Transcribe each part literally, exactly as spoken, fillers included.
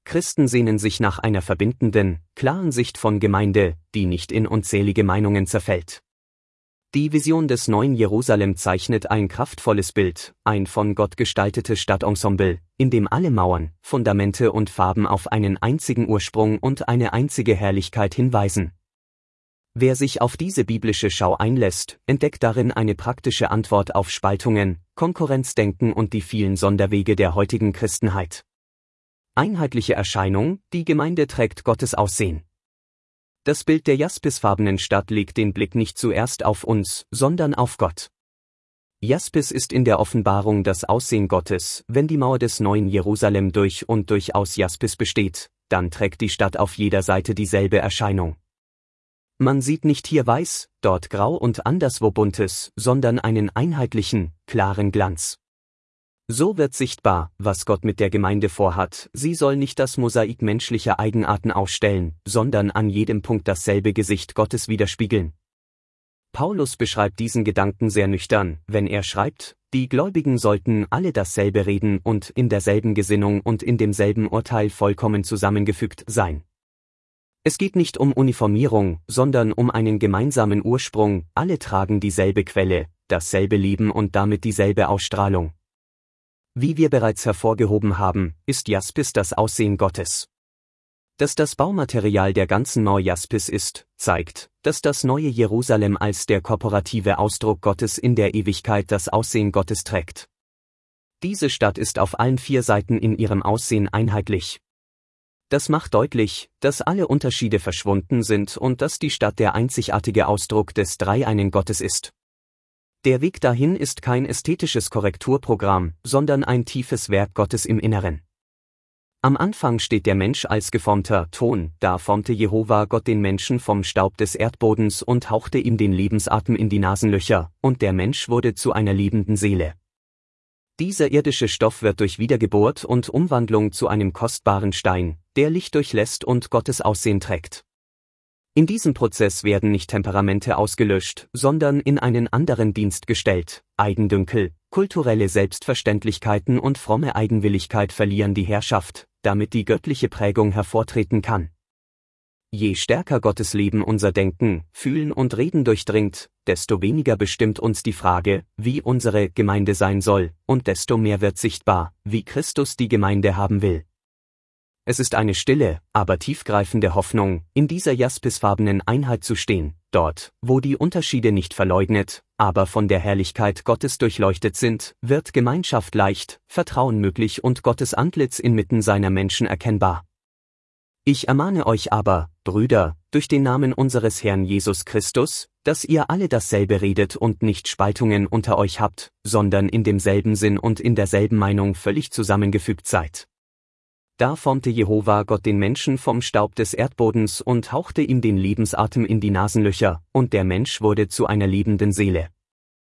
Christen sehnen sich nach einer verbindenden, klaren Sicht von Gemeinde, die nicht in unzählige Meinungen zerfällt. Die Vision des neuen Jerusalem zeichnet ein kraftvolles Bild, ein von Gott gestaltetes Stadtensemble, in dem alle Mauern, Fundamente und Farben auf einen einzigen Ursprung und eine einzige Herrlichkeit hinweisen. Wer sich auf diese biblische Schau einlässt, entdeckt darin eine praktische Antwort auf Spaltungen, Konkurrenzdenken und die vielen Sonderwege der heutigen Christenheit. Einheitliche Erscheinung, die Gemeinde trägt Gottes Aussehen. Das Bild der jaspisfarbenen Stadt legt den Blick nicht zuerst auf uns, sondern auf Gott. Jaspis ist in der Offenbarung das Aussehen Gottes. Wenn die Mauer des neuen Jerusalem durch und durch aus Jaspis besteht, dann trägt die Stadt auf jeder Seite dieselbe Erscheinung. Man sieht nicht hier weiß, dort grau und anderswo buntes, sondern einen einheitlichen, klaren Glanz. So wird sichtbar, was Gott mit der Gemeinde vorhat. Sie soll nicht das Mosaik menschlicher Eigenarten ausstellen, sondern an jedem Punkt dasselbe Gesicht Gottes widerspiegeln. Paulus beschreibt diesen Gedanken sehr nüchtern, wenn er schreibt, die Gläubigen sollten alle dasselbe reden und in derselben Gesinnung und in demselben Urteil vollkommen zusammengefügt sein. Es geht nicht um Uniformierung, sondern um einen gemeinsamen Ursprung. Alle tragen dieselbe Quelle, dasselbe Leben und damit dieselbe Ausstrahlung. Wie wir bereits hervorgehoben haben, ist Jaspis das Aussehen Gottes. Dass das Baumaterial der ganzen Mauer Jaspis ist, zeigt, dass das neue Jerusalem als der korporative Ausdruck Gottes in der Ewigkeit das Aussehen Gottes trägt. Diese Stadt ist auf allen vier Seiten in ihrem Aussehen einheitlich. Das macht deutlich, dass alle Unterschiede verschwunden sind und dass die Stadt der einzigartige Ausdruck des dreieinen Gottes ist. Der Weg dahin ist kein ästhetisches Korrekturprogramm, sondern ein tiefes Werk Gottes im Inneren. Am Anfang steht der Mensch als geformter Ton, da formte Jehova Gott den Menschen vom Staub des Erdbodens und hauchte ihm den Lebensatem in die Nasenlöcher, und der Mensch wurde zu einer lebenden Seele. Dieser irdische Stoff wird durch Wiedergeburt und Umwandlung zu einem kostbaren Stein, der Licht durchlässt und Gottes Aussehen trägt. In diesem Prozess werden nicht Temperamente ausgelöscht, sondern in einen anderen Dienst gestellt. Eigendünkel, kulturelle Selbstverständlichkeiten und fromme Eigenwilligkeit verlieren die Herrschaft, damit die göttliche Prägung hervortreten kann. Je stärker Gottes Leben unser Denken, Fühlen und Reden durchdringt, desto weniger bestimmt uns die Frage, wie unsere Gemeinde sein soll, und desto mehr wird sichtbar, wie Christus die Gemeinde haben will. Es ist eine stille, aber tiefgreifende Hoffnung, in dieser jaspisfarbenen Einheit zu stehen, dort, wo die Unterschiede nicht verleugnet, aber von der Herrlichkeit Gottes durchleuchtet sind, wird Gemeinschaft leicht, Vertrauen möglich und Gottes Antlitz inmitten seiner Menschen erkennbar. Ich ermahne euch aber, Brüder, durch den Namen unseres Herrn Jesus Christus, dass ihr alle dasselbe redet und nicht Spaltungen unter euch habt, sondern in demselben Sinn und in derselben Meinung völlig zusammengefügt seid. Da formte Jehova Gott den Menschen vom Staub des Erdbodens und hauchte ihm den Lebensatem in die Nasenlöcher, und der Mensch wurde zu einer lebenden Seele.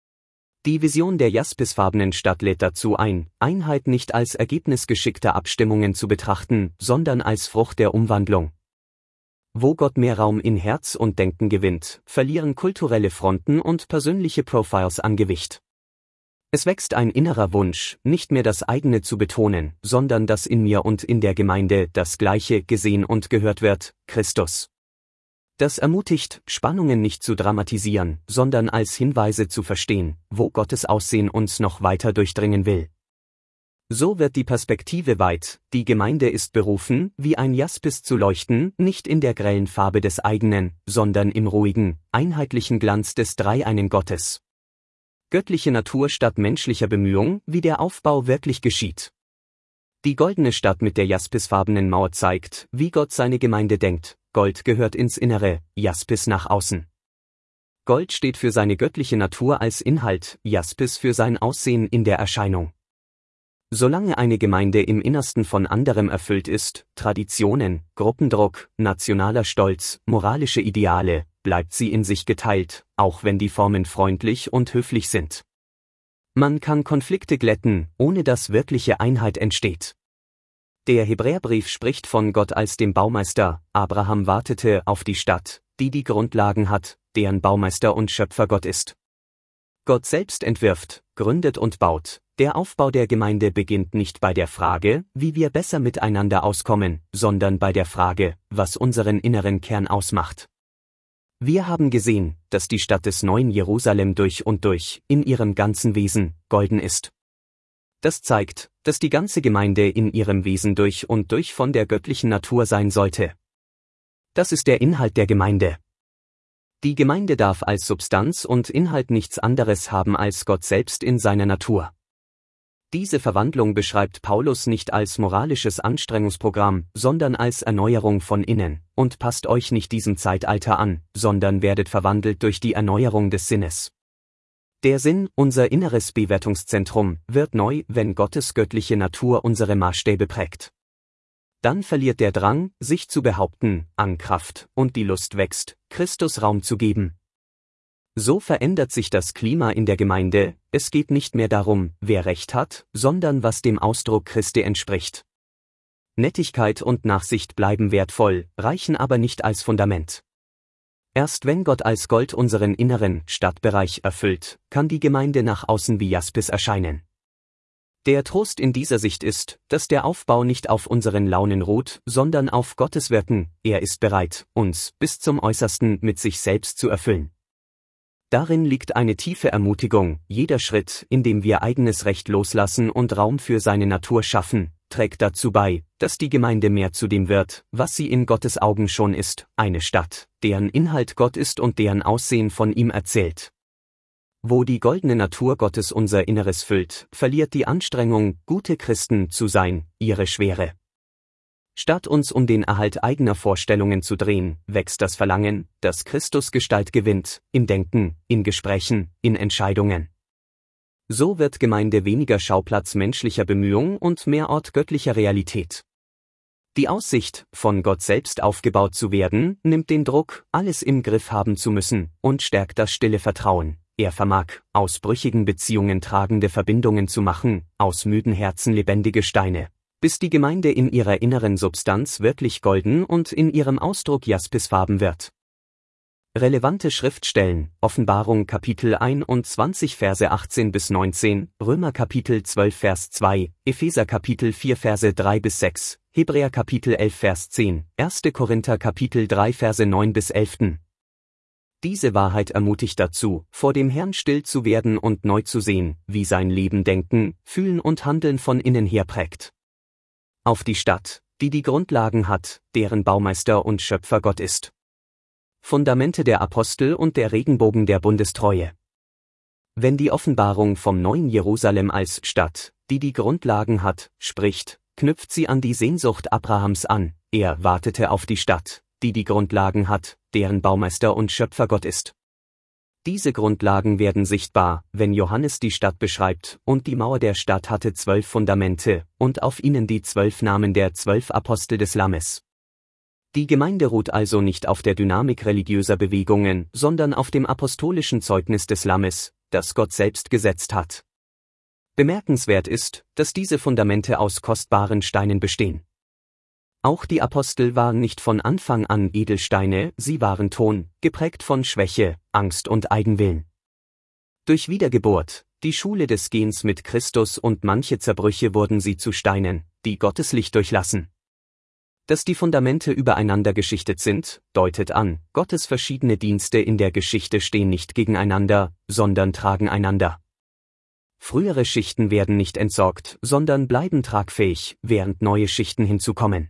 Die Vision der jaspisfarbenen Stadt lädt dazu ein, Einheit nicht als Ergebnis geschickter Abstimmungen zu betrachten, sondern als Frucht der Umwandlung. Wo Gott mehr Raum in Herz und Denken gewinnt, verlieren kulturelle Fronten und persönliche Profiles an Gewicht. Es wächst ein innerer Wunsch, nicht mehr das eigene zu betonen, sondern dass in mir und in der Gemeinde das Gleiche gesehen und gehört wird, Christus. Das ermutigt, Spannungen nicht zu dramatisieren, sondern als Hinweise zu verstehen, wo Gottes Aussehen uns noch weiter durchdringen will. So wird die Perspektive weit, die Gemeinde ist berufen, wie ein Jaspis zu leuchten, nicht in der grellen Farbe des eigenen, sondern im ruhigen, einheitlichen Glanz des dreieinen Gottes. Göttliche Natur statt menschlicher Bemühung, wie der Aufbau wirklich geschieht. Die goldene Stadt mit der jaspisfarbenen Mauer zeigt, wie Gott seine Gemeinde denkt. Gold gehört ins Innere, Jaspis nach außen. Gold steht für seine göttliche Natur als Inhalt, Jaspis für sein Aussehen in der Erscheinung. Solange eine Gemeinde im Innersten von anderem erfüllt ist, Traditionen, Gruppendruck, nationaler Stolz, moralische Ideale, bleibt sie in sich geteilt, auch wenn die Formen freundlich und höflich sind. Man kann Konflikte glätten, ohne dass wirkliche Einheit entsteht. Der Hebräerbrief spricht von Gott als dem Baumeister. Abraham wartete auf die Stadt, die die Grundlagen hat, deren Baumeister und Schöpfer Gott ist. Gott selbst entwirft, gründet und baut, Der Aufbau der Gemeinde beginnt nicht bei der Frage, wie wir besser miteinander auskommen, sondern bei der Frage, was unseren inneren Kern ausmacht. Wir haben gesehen, dass die Stadt des neuen Jerusalem durch und durch, in ihrem ganzen Wesen, golden ist. Das zeigt, dass die ganze Gemeinde in ihrem Wesen durch und durch von der göttlichen Natur sein sollte. Das ist der Inhalt der Gemeinde. Die Gemeinde darf als Substanz und Inhalt nichts anderes haben als Gott selbst in seiner Natur. Diese Verwandlung beschreibt Paulus nicht als moralisches Anstrengungsprogramm, sondern als Erneuerung von innen, und passt euch nicht diesem Zeitalter an, sondern werdet verwandelt durch die Erneuerung des Sinnes. Der Sinn, unser inneres Bewertungszentrum, wird neu, wenn Gottes göttliche Natur unsere Maßstäbe prägt. Dann verliert der Drang, sich zu behaupten, an Kraft, und die Lust wächst, Christus Raum zu geben. So verändert sich das Klima in der Gemeinde, es geht nicht mehr darum, wer Recht hat, sondern was dem Ausdruck Christi entspricht. Nettigkeit und Nachsicht bleiben wertvoll, reichen aber nicht als Fundament. Erst wenn Gott als Gold unseren inneren Stadtbereich erfüllt, kann die Gemeinde nach außen wie Jaspis erscheinen. Der Trost in dieser Sicht ist, dass der Aufbau nicht auf unseren Launen ruht, sondern auf Gottes Wirken. Er ist bereit, uns bis zum Äußersten mit sich selbst zu erfüllen. Darin liegt eine tiefe Ermutigung, jeder Schritt, in dem wir eigenes Recht loslassen und Raum für seine Natur schaffen, trägt dazu bei, dass die Gemeinde mehr zu dem wird, was sie in Gottes Augen schon ist, eine Stadt, deren Inhalt Gott ist und deren Aussehen von ihm erzählt. Wo die goldene Natur Gottes unser Inneres füllt, verliert die Anstrengung, gute Christen zu sein, ihre Schwere. Statt uns um den Erhalt eigener Vorstellungen zu drehen, wächst das Verlangen, dass Christus Gestalt gewinnt, im Denken, in Gesprächen, in Entscheidungen. So wird Gemeinde weniger Schauplatz menschlicher Bemühung und mehr Ort göttlicher Realität. Die Aussicht, von Gott selbst aufgebaut zu werden, nimmt den Druck, alles im Griff haben zu müssen, und stärkt das stille Vertrauen. Er vermag, aus brüchigen Beziehungen tragende Verbindungen zu machen, aus müden Herzen lebendige Steine, bis die Gemeinde in ihrer inneren Substanz wirklich golden und in ihrem Ausdruck jaspisfarben wird. Relevante Schriftstellen, Offenbarung Kapitel einundzwanzig Verse achtzehn bis neunzehn, Römer Kapitel zwölf Vers zwei, Epheser Kapitel vier Verse drei bis sechs, Hebräer Kapitel elf Vers zehn, erster Korinther Kapitel drei Verse neun bis elf. Diese Wahrheit ermutigt dazu, vor dem Herrn still zu werden und neu zu sehen, wie sein Leben Denken, Fühlen und Handeln von innen her prägt. Auf die Stadt, die die Grundlagen hat, deren Baumeister und Schöpfer Gott ist. Fundamente der Apostel und der Regenbogen der Bundestreue. Wenn die Offenbarung vom neuen Jerusalem als Stadt, die die Grundlagen hat, spricht, knüpft sie an die Sehnsucht Abrahams an. Er wartete auf die Stadt, die die Grundlagen hat, deren Baumeister und Schöpfer Gott ist. Diese Grundlagen werden sichtbar, wenn Johannes die Stadt beschreibt, und die Mauer der Stadt hatte zwölf Fundamente, und auf ihnen die zwölf Namen der zwölf Apostel des Lammes. Die Gemeinde ruht also nicht auf der Dynamik religiöser Bewegungen, sondern auf dem apostolischen Zeugnis des Lammes, das Gott selbst gesetzt hat. Bemerkenswert ist, dass diese Fundamente aus kostbaren Steinen bestehen. Auch die Apostel waren nicht von Anfang an Edelsteine, sie waren Ton, geprägt von Schwäche, Angst und Eigenwillen. Durch Wiedergeburt, die Schule des Gehens mit Christus und manche Zerbrüche wurden sie zu Steinen, die Gottes Licht durchlassen. Dass die Fundamente übereinander geschichtet sind, deutet an, Gottes verschiedene Dienste in der Geschichte stehen nicht gegeneinander, sondern tragen einander. Frühere Schichten werden nicht entsorgt, sondern bleiben tragfähig, während neue Schichten hinzukommen.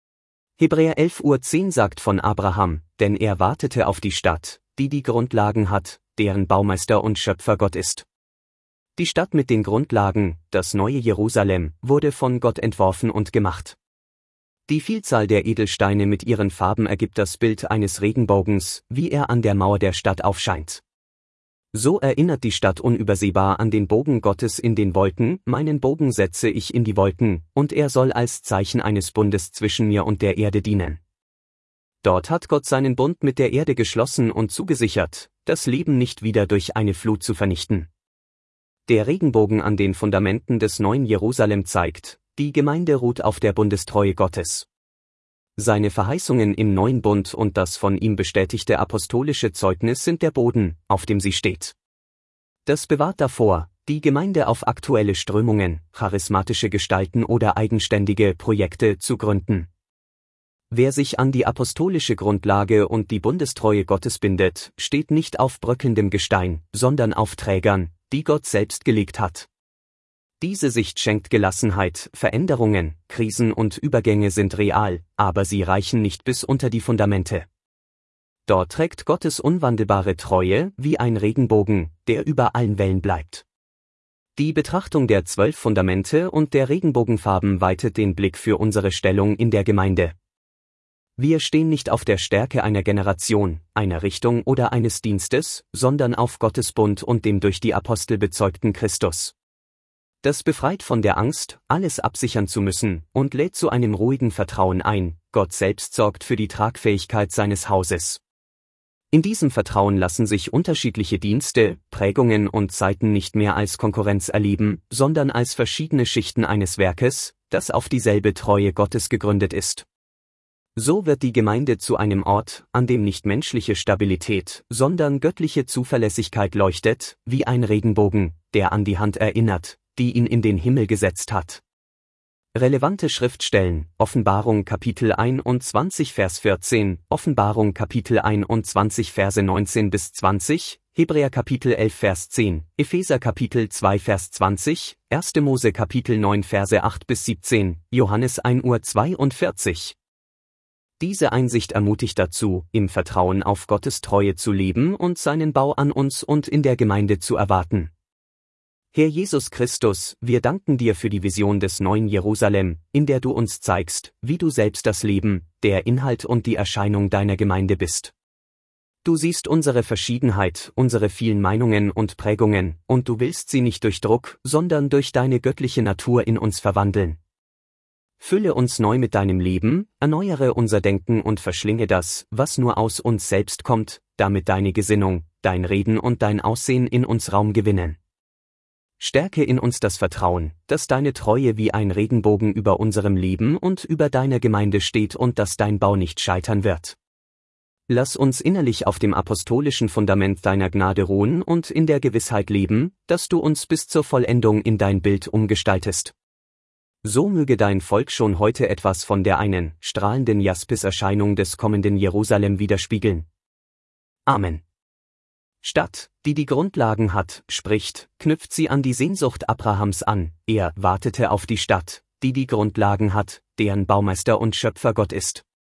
Hebräer elf Uhr zehn sagt von Abraham, denn er wartete auf die Stadt, die die Grundlagen hat, deren Baumeister und Schöpfer Gott ist. Die Stadt mit den Grundlagen, das neue Jerusalem, wurde von Gott entworfen und gemacht. Die Vielzahl der Edelsteine mit ihren Farben ergibt das Bild eines Regenbogens, wie er an der Mauer der Stadt aufscheint. So erinnert die Stadt unübersehbar an den Bogen Gottes in den Wolken, meinen Bogen setze ich in die Wolken, und er soll als Zeichen eines Bundes zwischen mir und der Erde dienen. Dort hat Gott seinen Bund mit der Erde geschlossen und zugesichert, das Leben nicht wieder durch eine Flut zu vernichten. Der Regenbogen an den Fundamenten des neuen Jerusalem zeigt, die Gemeinde ruht auf der Bundestreue Gottes. Seine Verheißungen im neuen Bund und das von ihm bestätigte apostolische Zeugnis sind der Boden, auf dem sie steht. Das bewahrt davor, die Gemeinde auf aktuelle Strömungen, charismatische Gestalten oder eigenständige Projekte zu gründen. Wer sich an die apostolische Grundlage und die Bundestreue Gottes bindet, steht nicht auf bröckelndem Gestein, sondern auf Trägern, die Gott selbst gelegt hat. Diese Sicht schenkt Gelassenheit, Veränderungen, Krisen und Übergänge sind real, aber sie reichen nicht bis unter die Fundamente. Dort trägt Gottes unwandelbare Treue wie ein Regenbogen, der über allen Wellen bleibt. Die Betrachtung der zwölf Fundamente und der Regenbogenfarben weitet den Blick für unsere Stellung in der Gemeinde. Wir stehen nicht auf der Stärke einer Generation, einer Richtung oder eines Dienstes, sondern auf Gottes Bund und dem durch die Apostel bezeugten Christus. Das befreit von der Angst, alles absichern zu müssen, und lädt zu einem ruhigen Vertrauen ein. Gott selbst sorgt für die Tragfähigkeit seines Hauses. In diesem Vertrauen lassen sich unterschiedliche Dienste, Prägungen und Zeiten nicht mehr als Konkurrenz erleben, sondern als verschiedene Schichten eines Werkes, das auf dieselbe Treue Gottes gegründet ist. So wird die Gemeinde zu einem Ort, an dem nicht menschliche Stabilität, sondern göttliche Zuverlässigkeit leuchtet, wie ein Regenbogen, der an die Hand erinnert, die ihn in den Himmel gesetzt hat. Relevante Schriftstellen: Offenbarung Kapitel einundzwanzig Vers vierzehn, Offenbarung Kapitel einundzwanzig Verse neunzehn bis zwanzig, Hebräer Kapitel elf Vers zehn, Epheser Kapitel zwei Vers zwanzig, erster Mose Kapitel neun Verse acht bis siebzehn, Johannes eins Uhr zweiundvierzig. Diese Einsicht ermutigt dazu, im Vertrauen auf Gottes Treue zu leben und seinen Bau an uns und in der Gemeinde zu erwarten. Herr Jesus Christus, wir danken dir für die Vision des neuen Jerusalem, in der du uns zeigst, wie du selbst das Leben, der Inhalt und die Erscheinung deiner Gemeinde bist. Du siehst unsere Verschiedenheit, unsere vielen Meinungen und Prägungen, und du willst sie nicht durch Druck, sondern durch deine göttliche Natur in uns verwandeln. Fülle uns neu mit deinem Leben, erneuere unser Denken und verschlinge das, was nur aus uns selbst kommt, damit deine Gesinnung, dein Reden und dein Aussehen in uns Raum gewinnen. Stärke in uns das Vertrauen, dass deine Treue wie ein Regenbogen über unserem Leben und über deiner Gemeinde steht und dass dein Bau nicht scheitern wird. Lass uns innerlich auf dem apostolischen Fundament deiner Gnade ruhen und in der Gewissheit leben, dass du uns bis zur Vollendung in dein Bild umgestaltest. So möge dein Volk schon heute etwas von der einen, strahlenden Jaspis-Erscheinung des kommenden Jerusalem widerspiegeln. Amen. Stadt, die die Grundlagen hat, spricht, knüpft sie an die Sehnsucht Abrahams an. Er wartete auf die Stadt, die die Grundlagen hat, deren Baumeister und Schöpfer Gott ist.